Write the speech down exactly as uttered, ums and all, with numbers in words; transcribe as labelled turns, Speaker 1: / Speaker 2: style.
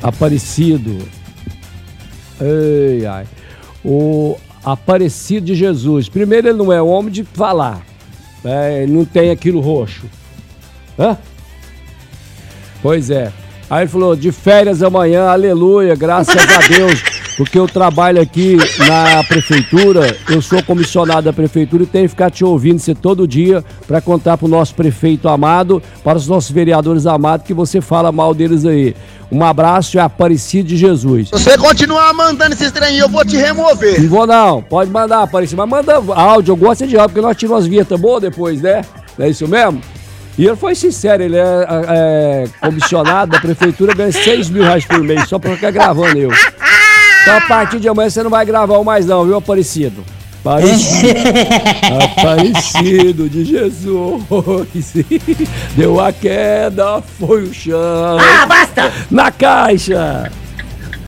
Speaker 1: Aparecido. Ai, ai. O Aparecido de Jesus. Primeiro, ele não é homem de falar. É, ele não tem aquilo roxo. Hã? Pois é. Aí ele falou, de férias amanhã, aleluia, graças a Deus, porque eu trabalho aqui na prefeitura, eu sou comissionado da prefeitura e tenho que ficar te ouvindo você todo dia para contar pro nosso prefeito amado, para os nossos vereadores amados, que você fala mal deles aí. Um abraço e Aparecido de Jesus.
Speaker 2: Se você continuar mandando esses trem, eu vou te remover.
Speaker 1: Não vou não, pode mandar, Aparecido, mas manda áudio, eu gosto de áudio, porque nós tiramos umas vinhetas boas depois, né? Não é isso mesmo? E ele foi sincero, ele é, é comissionado da prefeitura, ganha seis mil reais por mês, só pra ficar gravando eu. Então a partir de amanhã você não vai gravar mais não, viu, Aparecido? Aparecido, Aparecido de Jesus, deu a queda, foi o chão.
Speaker 3: Ah, basta!
Speaker 1: Na caixa!